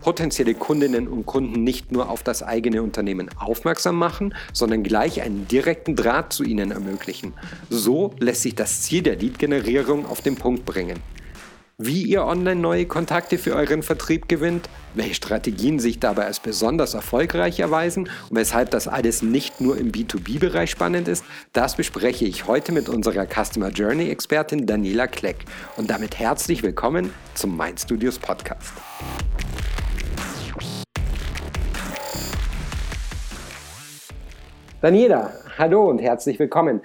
potenzielle Kundinnen und Kunden nicht nur auf das eigene Unternehmen aufmerksam machen, sondern gleich einen direkten Draht zu ihnen ermöglichen. So lässt sich das Ziel der Lead-Generierung auf den Punkt bringen. Wie ihr online neue Kontakte für euren Vertrieb gewinnt, welche Strategien sich dabei als besonders erfolgreich erweisen und weshalb das alles nicht nur im B2B-Bereich spannend ist, das bespreche ich heute mit unserer Customer Journey-Expertin Daniela Kleck. Und damit herzlich willkommen zum Mind Studios Podcast. Daniela, hallo und herzlich willkommen.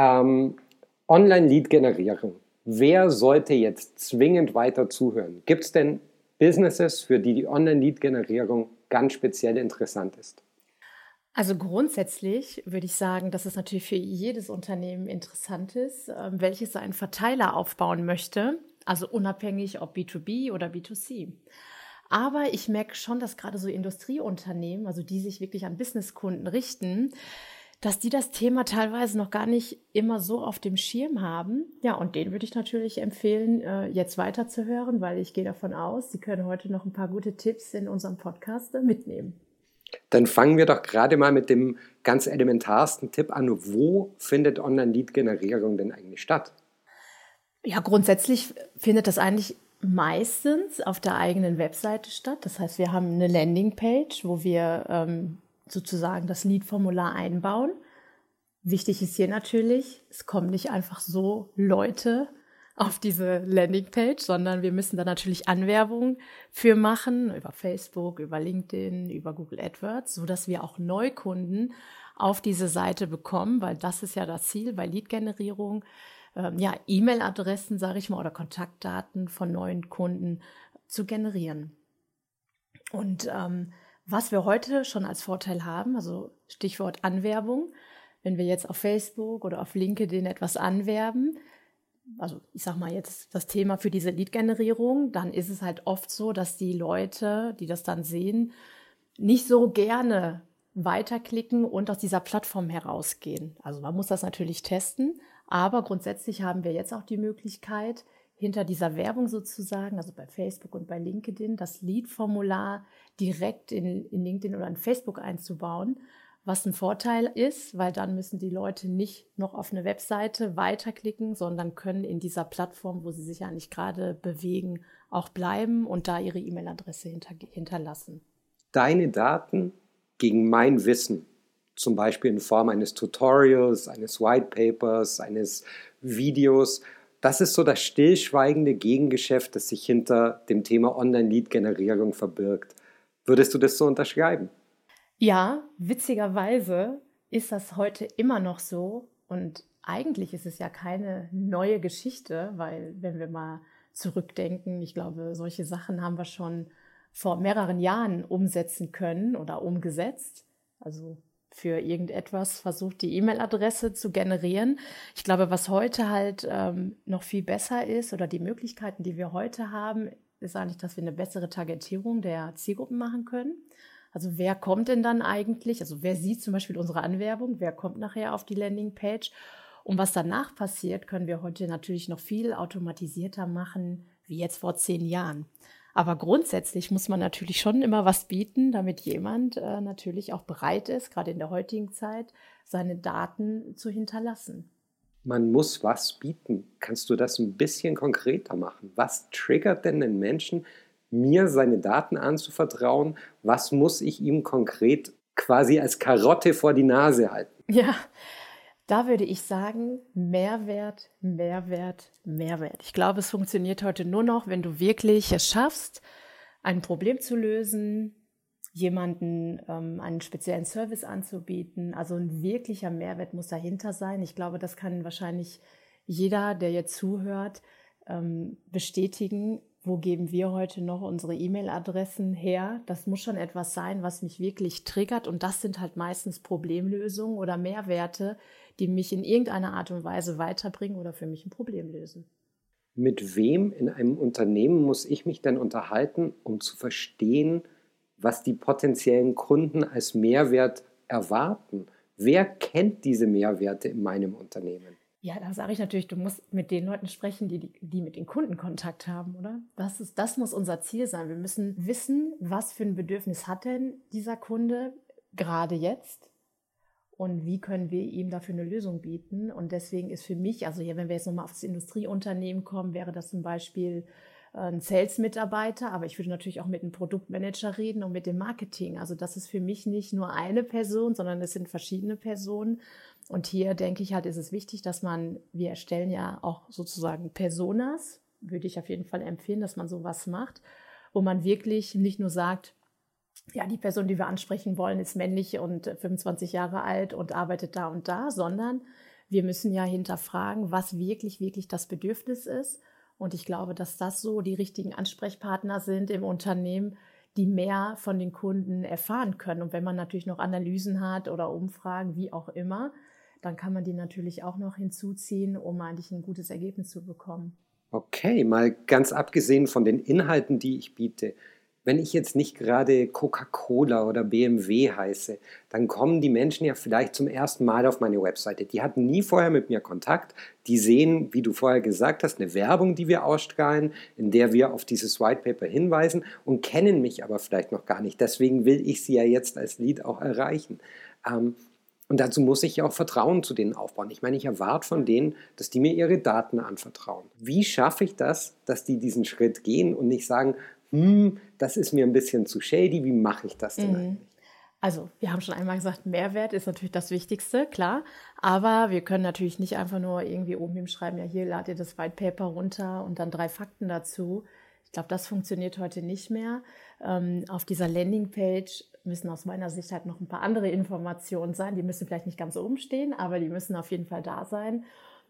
Online-Lead-Generierung. Wer sollte jetzt zwingend weiter zuhören? Gibt es denn Businesses, für die die Online-Lead-Generierung ganz speziell interessant ist? Also grundsätzlich würde ich sagen, dass es natürlich für jedes Unternehmen interessant ist, welches einen Verteiler aufbauen möchte, also unabhängig ob B2B oder B2C. Aber ich merke schon, dass gerade so Industrieunternehmen, also die sich wirklich an Businesskunden richten, dass die das Thema teilweise noch gar nicht immer so auf dem Schirm haben. Ja, und denen würde ich natürlich empfehlen, jetzt weiterzuhören, weil ich gehe davon aus, Sie können heute noch ein paar gute Tipps in unserem Podcast mitnehmen. Dann fangen wir doch gerade mal mit dem ganz elementarsten Tipp an. Wo findet Online-Lead-Generierung denn eigentlich statt? Ja, grundsätzlich findet das eigentlich meistens auf der eigenen Webseite statt. Das heißt, wir haben eine Landingpage, wo wir sozusagen das Lead-Formular einbauen. Wichtig ist hier natürlich, es kommen nicht einfach so Leute auf diese Landingpage, sondern wir müssen da natürlich Anwerbung für machen, über Facebook, über LinkedIn, über Google AdWords, sodass wir auch Neukunden auf diese Seite bekommen, weil das ist ja das Ziel bei Lead-Generierung, E-Mail-Adressen, sage ich mal, oder Kontaktdaten von neuen Kunden zu generieren. Und was wir heute schon als Vorteil haben, also Stichwort Anwerbung, wenn wir jetzt auf Facebook oder auf LinkedIn etwas anwerben, also ich sage mal jetzt das Thema für diese Lead-Generierung, dann ist es halt oft so, dass die Leute, die das dann sehen, nicht so gerne weiterklicken und aus dieser Plattform herausgehen. Also man muss das natürlich testen, aber grundsätzlich haben wir jetzt auch die Möglichkeit, hinter dieser Werbung sozusagen, also bei Facebook und bei LinkedIn, das Lead-Formular direkt in LinkedIn oder in Facebook einzubauen, was ein Vorteil ist, weil dann müssen die Leute nicht noch auf eine Webseite weiterklicken, sondern können in dieser Plattform, wo sie sich eigentlich gerade bewegen, auch bleiben und da ihre E-Mail-Adresse hinterlassen. Deine Daten gegen mein Wissen, zum Beispiel in Form eines Tutorials, eines White Papers, eines Videos, das ist so das stillschweigende Gegengeschäft, das sich hinter dem Thema Online-Lead-Generierung verbirgt. Würdest du das so unterschreiben? Ja, witzigerweise ist das heute immer noch so und eigentlich ist es ja keine neue Geschichte, weil wenn wir mal zurückdenken, ich glaube, solche Sachen haben wir schon vor mehreren Jahren umsetzen können oder umgesetzt. Also für irgendetwas versucht, die E-Mail-Adresse zu generieren. Ich glaube, was heute halt noch viel besser ist oder die Möglichkeiten, die wir heute haben, ist eigentlich, dass wir eine bessere Targetierung der Zielgruppen machen können. Also wer kommt denn dann eigentlich, also wer sieht zum Beispiel unsere Anwerbung, wer kommt nachher auf die Landingpage und was danach passiert, können wir heute natürlich noch viel automatisierter machen, wie jetzt vor 10 Jahren. Aber grundsätzlich muss man natürlich schon immer was bieten, damit jemand natürlich auch bereit ist, gerade in der heutigen Zeit, seine Daten zu hinterlassen. Man muss was bieten. Kannst du das ein bisschen konkreter machen? Was triggert denn den Menschen, mir seine Daten anzuvertrauen? Was muss ich ihm konkret quasi als Karotte vor die Nase halten? Ja, da würde ich sagen, Mehrwert, Mehrwert, Mehrwert. Ich glaube, es funktioniert heute nur noch, wenn du wirklich es schaffst, ein Problem zu lösen, jemanden einen speziellen Service anzubieten. Also ein wirklicher Mehrwert muss dahinter sein. Ich glaube, das kann wahrscheinlich jeder, der jetzt zuhört, bestätigen. Wo geben wir heute noch unsere E-Mail-Adressen her? Das muss schon etwas sein, was mich wirklich triggert. Und das sind halt meistens Problemlösungen oder Mehrwerte, die mich in irgendeiner Art und Weise weiterbringen oder für mich ein Problem lösen. Mit wem in einem Unternehmen muss ich mich denn unterhalten, um zu verstehen, was die potenziellen Kunden als Mehrwert erwarten? Wer kennt diese Mehrwerte in meinem Unternehmen? Ja, da sage ich natürlich, du musst mit den Leuten sprechen, die mit den Kunden Kontakt haben, oder? Das muss unser Ziel sein. Wir müssen wissen, was für ein Bedürfnis hat denn dieser Kunde gerade jetzt und wie können wir ihm dafür eine Lösung bieten. Und deswegen ist für mich, also hier, wenn wir jetzt nochmal auf das Industrieunternehmen kommen, wäre das zum Beispiel ein Sales-Mitarbeiter, aber ich würde natürlich auch mit einem Produktmanager reden und mit dem Marketing. Also das ist für mich nicht nur eine Person, sondern es sind verschiedene Personen. Und hier denke ich halt, ist es wichtig, dass wir erstellen ja auch sozusagen Personas, würde ich auf jeden Fall empfehlen, dass man sowas macht, wo man wirklich nicht nur sagt, ja, die Person, die wir ansprechen wollen, ist männlich und 25 Jahre alt und arbeitet da und da, sondern wir müssen ja hinterfragen, was wirklich, wirklich das Bedürfnis ist. Und ich glaube, dass das so die richtigen Ansprechpartner sind im Unternehmen, die mehr von den Kunden erfahren können. Und wenn man natürlich noch Analysen hat oder Umfragen, wie auch immer, dann kann man die natürlich auch noch hinzuziehen, um eigentlich ein gutes Ergebnis zu bekommen. Okay, mal ganz abgesehen von den Inhalten, die ich biete. Wenn ich jetzt nicht gerade Coca-Cola oder BMW heiße, dann kommen die Menschen ja vielleicht zum ersten Mal auf meine Webseite. Die hatten nie vorher mit mir Kontakt. Die sehen, wie du vorher gesagt hast, eine Werbung, die wir ausstrahlen, in der wir auf dieses White Paper hinweisen und kennen mich aber vielleicht noch gar nicht. Deswegen will ich sie ja jetzt als Lead auch erreichen. Und dazu muss ich ja auch Vertrauen zu denen aufbauen. Ich meine, ich erwarte von denen, dass die mir ihre Daten anvertrauen. Wie schaffe ich das, dass die diesen Schritt gehen und nicht sagen, das ist mir ein bisschen zu shady, wie mache ich das denn eigentlich? Also, wir haben schon einmal gesagt, Mehrwert ist natürlich das Wichtigste, klar. Aber wir können natürlich nicht einfach nur irgendwie oben hinschreiben, ja, hier lad ihr das White Paper runter und dann 3 Fakten dazu. Ich glaube, das funktioniert heute nicht mehr. Auf dieser Landingpage müssen aus meiner Sicht halt noch ein paar andere Informationen sein. Die müssen vielleicht nicht ganz oben stehen, aber die müssen auf jeden Fall da sein.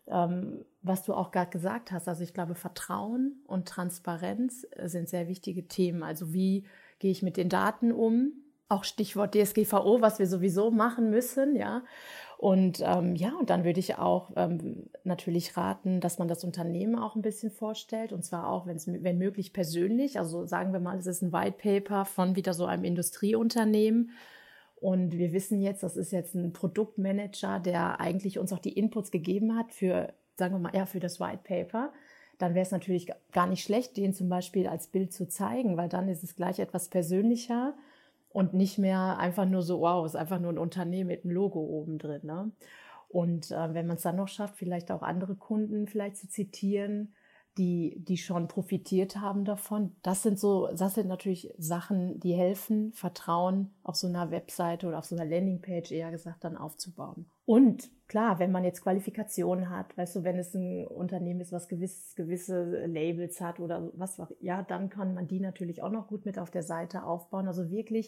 Was du auch gerade gesagt hast, also ich glaube, Vertrauen und Transparenz sind sehr wichtige Themen. Also wie gehe ich mit den Daten um? Auch Stichwort DSGVO, was wir sowieso machen müssen, ja. Und und dann würde ich auch natürlich raten, dass man das Unternehmen auch ein bisschen vorstellt, und zwar auch, wenn möglich, persönlich. Also sagen wir mal, es ist ein White Paper von wieder so einem Industrieunternehmen. Und wir wissen jetzt, das ist jetzt ein Produktmanager, der eigentlich uns auch die Inputs gegeben hat für, sagen wir mal, ja, für das White Paper. Dann wäre es natürlich gar nicht schlecht, den zum Beispiel als Bild zu zeigen, weil dann ist es gleich etwas persönlicher und nicht mehr einfach nur so, wow, ist einfach nur ein Unternehmen mit einem Logo oben drin. Ne? Und wenn man es dann noch schafft, vielleicht auch andere Kunden vielleicht zu zitieren, die schon profitiert haben davon. Das sind natürlich Sachen, die helfen, Vertrauen auf so einer Webseite oder auf so einer Landingpage eher gesagt dann aufzubauen. Und klar, wenn man jetzt Qualifikationen hat, weißt du, wenn es ein Unternehmen ist, was gewisse Labels hat oder was auch, ja, dann kann man die natürlich auch noch gut mit auf der Seite aufbauen. Also wirklich,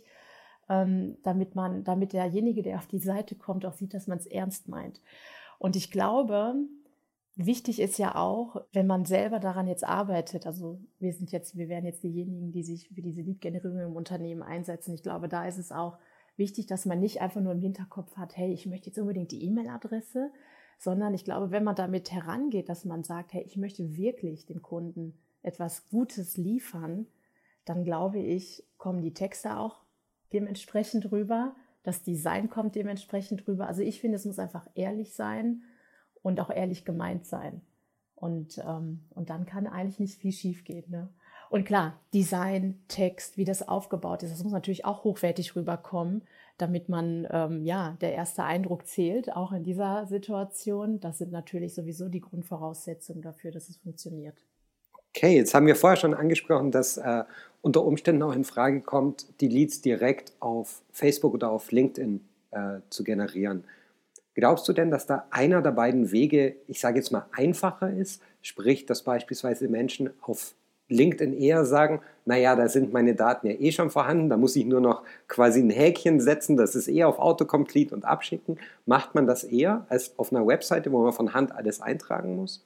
damit derjenige, der auf die Seite kommt, auch sieht, dass man es ernst meint. Und ich glaube, wichtig ist ja auch, wenn man selber daran jetzt arbeitet, also wir wären jetzt diejenigen, die sich für diese Lead-Generierung im Unternehmen einsetzen. Ich glaube, da ist es auch wichtig, dass man nicht einfach nur im Hinterkopf hat, hey, ich möchte jetzt unbedingt die E-Mail-Adresse, sondern ich glaube, wenn man damit herangeht, dass man sagt, hey, ich möchte wirklich dem Kunden etwas Gutes liefern, dann glaube ich, kommen die Texte auch dementsprechend rüber, das Design kommt dementsprechend rüber. Also ich finde, es muss einfach ehrlich sein und auch ehrlich gemeint sein. Und dann kann eigentlich nicht viel schief gehen. Ne? Und klar, Design, Text, wie das aufgebaut ist, das muss natürlich auch hochwertig rüberkommen, damit man, der erste Eindruck zählt, auch in dieser Situation. Das sind natürlich sowieso die Grundvoraussetzungen dafür, dass es funktioniert. Okay, jetzt haben wir vorher schon angesprochen, dass unter Umständen auch in Frage kommt, die Leads direkt auf Facebook oder auf LinkedIn zu generieren. Glaubst du denn, dass da einer der beiden Wege, ich sage jetzt mal, einfacher ist? Sprich, dass beispielsweise Menschen auf LinkedIn eher sagen, naja, da sind meine Daten ja eh schon vorhanden, da muss ich nur noch quasi ein Häkchen setzen, das ist eher auf Autocomplete und abschicken. Macht man das eher als auf einer Webseite, wo man von Hand alles eintragen muss?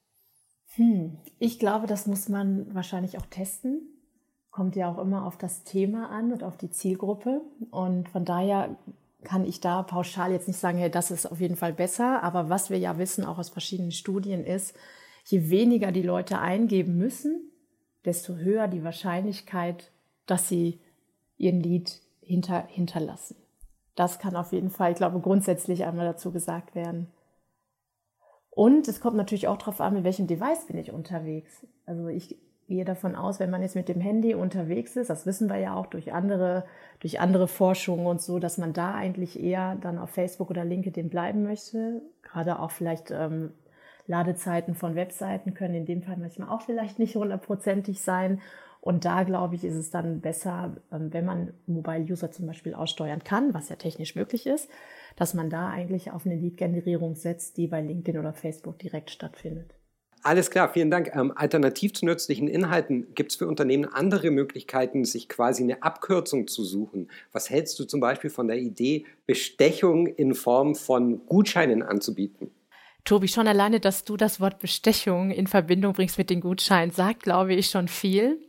Ich glaube, das muss man wahrscheinlich auch testen. Kommt ja auch immer auf das Thema an und auf die Zielgruppe. Und von daher kann ich da pauschal jetzt nicht sagen, hey, das ist auf jeden Fall besser. Aber was wir ja wissen, auch aus verschiedenen Studien, ist, je weniger die Leute eingeben müssen, desto höher die Wahrscheinlichkeit, dass sie ihren Lead hinterlassen. Das kann auf jeden Fall, ich glaube, grundsätzlich einmal dazu gesagt werden. Und es kommt natürlich auch darauf an, mit welchem Device bin ich unterwegs. Also ich gehe davon aus, wenn man jetzt mit dem Handy unterwegs ist, das wissen wir ja auch durch andere Forschungen und so, dass man da eigentlich eher dann auf Facebook oder LinkedIn bleiben möchte. Gerade auch vielleicht Ladezeiten von Webseiten können in dem Fall manchmal auch vielleicht nicht 100%ig sein. Und da, glaube ich, ist es dann besser, wenn man Mobile-User zum Beispiel aussteuern kann, was ja technisch möglich ist, dass man da eigentlich auf eine Lead-Generierung setzt, die bei LinkedIn oder Facebook direkt stattfindet. Alles klar, vielen Dank. Alternativ zu nützlichen Inhalten gibt es für Unternehmen andere Möglichkeiten, sich quasi eine Abkürzung zu suchen. Was hältst du zum Beispiel von der Idee, Bestechung in Form von Gutscheinen anzubieten? Tobi, schon alleine, dass du das Wort Bestechung in Verbindung bringst mit den Gutscheinen, sagt, glaube ich, schon viel.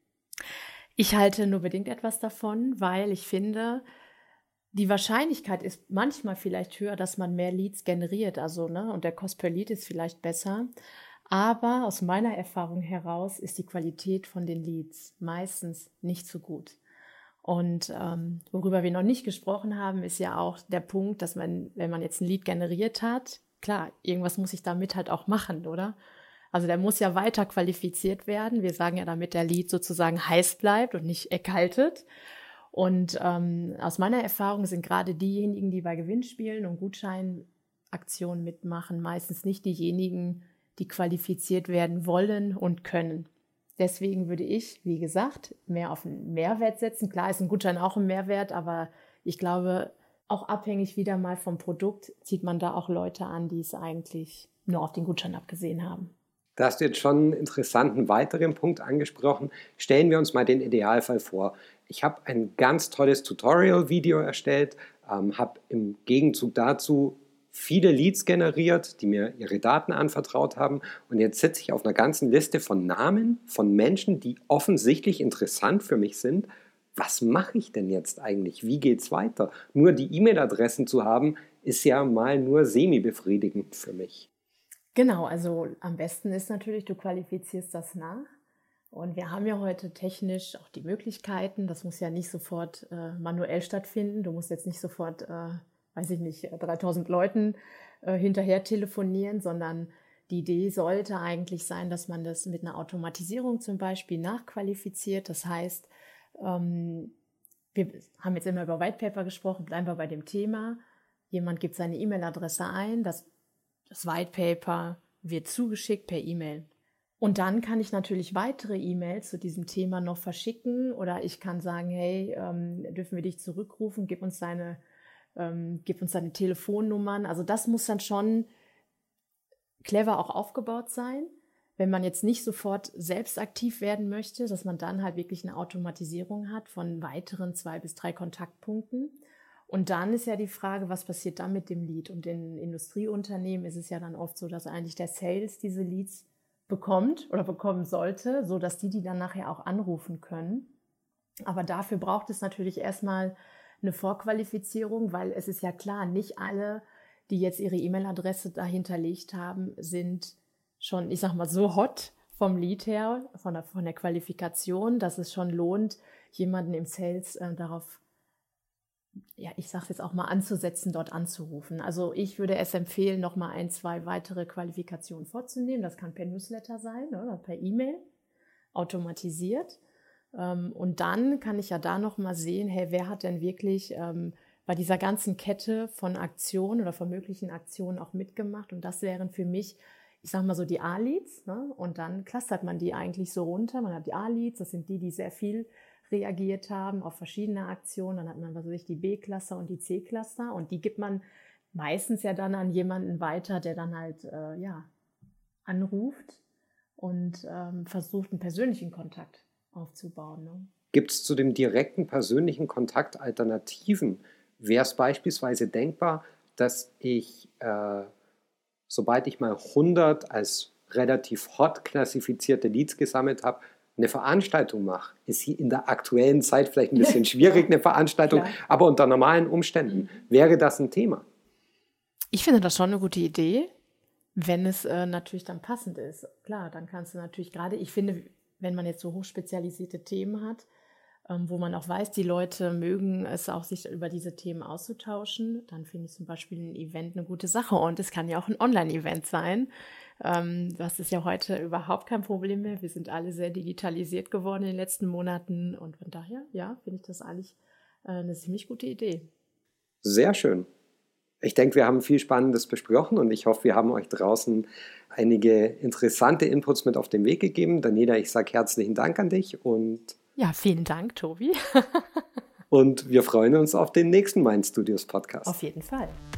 Ich halte nur bedingt etwas davon, weil ich finde, die Wahrscheinlichkeit ist manchmal vielleicht höher, dass man mehr Leads generiert, und der Cost per Lead ist vielleicht besser. Aber aus meiner Erfahrung heraus ist die Qualität von den Leads meistens nicht so gut. Und worüber wir noch nicht gesprochen haben, ist ja auch der Punkt, dass man, wenn man jetzt ein Lead generiert hat, klar, irgendwas muss ich damit halt auch machen, oder? Also der muss ja weiter qualifiziert werden. Wir sagen ja, damit der Lead sozusagen heiß bleibt und nicht erkaltet. Und aus meiner Erfahrung sind gerade diejenigen, die bei Gewinnspielen und Gutscheinaktionen mitmachen, meistens nicht diejenigen, die qualifiziert werden wollen und können. Deswegen würde ich, wie gesagt, mehr auf einen Mehrwert setzen. Klar ist ein Gutschein auch ein Mehrwert, aber ich glaube, auch abhängig wieder mal vom Produkt zieht man da auch Leute an, die es eigentlich nur auf den Gutschein abgesehen haben. Da hast du jetzt schon einen interessanten weiteren Punkt angesprochen. Stellen wir uns mal den Idealfall vor. Ich habe ein ganz tolles Tutorial-Video erstellt, habe im Gegenzug dazu viele Leads generiert, die mir ihre Daten anvertraut haben. Und jetzt sitze ich auf einer ganzen Liste von Namen von Menschen, die offensichtlich interessant für mich sind. Was mache ich denn jetzt eigentlich? Wie geht es weiter? Nur die E-Mail-Adressen zu haben, ist ja mal nur semi-befriedigend für mich. Genau, also am besten ist natürlich, du qualifizierst das nach. Und wir haben ja heute technisch auch die Möglichkeiten, das muss ja nicht sofort manuell stattfinden. Du musst jetzt nicht sofort, 3000 Leuten hinterher telefonieren, sondern die Idee sollte eigentlich sein, dass man das mit einer Automatisierung zum Beispiel nachqualifiziert. Das heißt, wir haben jetzt immer über White Paper gesprochen, bleiben wir bei dem Thema. Jemand gibt seine E-Mail-Adresse ein, das White Paper wird zugeschickt per E-Mail. Und dann kann ich natürlich weitere E-Mails zu diesem Thema noch verschicken oder ich kann sagen, hey, dürfen wir dich zurückrufen, gib uns deine Telefonnummern. Also das muss dann schon clever auch aufgebaut sein, wenn man jetzt nicht sofort selbst aktiv werden möchte, dass man dann halt wirklich eine Automatisierung hat von weiteren 2 bis 3 Kontaktpunkten. Und dann ist ja die Frage, was passiert dann mit dem Lead? Und in Industrieunternehmen ist es ja dann oft so, dass eigentlich der Sales diese Leads bekommt oder bekommen sollte, sodass die dann nachher auch anrufen können. Aber dafür braucht es natürlich erstmal eine Vorqualifizierung, weil es ist ja klar, nicht alle, die jetzt ihre E-Mail-Adresse da hinterlegt haben, sind schon, ich sag mal, so hot vom Lead her, von der Qualifikation, dass es schon lohnt, jemanden im Sales darauf, ja, ich sage es jetzt auch mal anzusetzen, dort anzurufen. Also ich würde es empfehlen, nochmal 1, 2 weitere Qualifikationen vorzunehmen. Das kann per Newsletter sein oder per E-Mail, automatisiert. Und dann kann ich ja da nochmal sehen, hey, wer hat denn wirklich bei dieser ganzen Kette von Aktionen oder von möglichen Aktionen auch mitgemacht. Und das wären für mich, ich sage mal so, die A-Leads. Ne? Und dann clustert man die eigentlich so runter. Man hat die A-Leads, das sind die sehr viel reagiert haben auf verschiedene Aktionen. Dann hat man die B-Cluster und die C-Cluster und die gibt man meistens ja dann an jemanden weiter, der dann halt anruft und versucht, einen persönlichen Kontakt aufzubauen. Ne? Gibt es zu dem direkten persönlichen Kontakt Alternativen? Wäre es beispielsweise denkbar, dass ich, sobald ich mal 100 als relativ hot klassifizierte Leads gesammelt habe, eine Veranstaltung mache? Ist sie in der aktuellen Zeit vielleicht ein bisschen schwierig, eine Veranstaltung, klar, aber unter normalen Umständen wäre das ein Thema? Ich finde das schon eine gute Idee, wenn es natürlich dann passend ist. Klar, dann kannst du natürlich gerade, ich finde, wenn man jetzt so hochspezialisierte Themen hat, wo man auch weiß, die Leute mögen es auch, sich über diese Themen auszutauschen, dann finde ich zum Beispiel ein Event eine gute Sache. Und es kann ja auch ein Online-Event sein. Das ist ja heute überhaupt kein Problem mehr. Wir sind alle sehr digitalisiert geworden in den letzten Monaten. Und von daher, ja, finde ich das eigentlich eine ziemlich gute Idee. Sehr schön. Ich denke, wir haben viel Spannendes besprochen und ich hoffe, wir haben euch draußen einige interessante Inputs mit auf den Weg gegeben. Daniela, ich sage herzlichen Dank an dich und ja, vielen Dank, Tobi. und wir freuen uns auf den nächsten Mind Studios Podcast. Auf jeden Fall.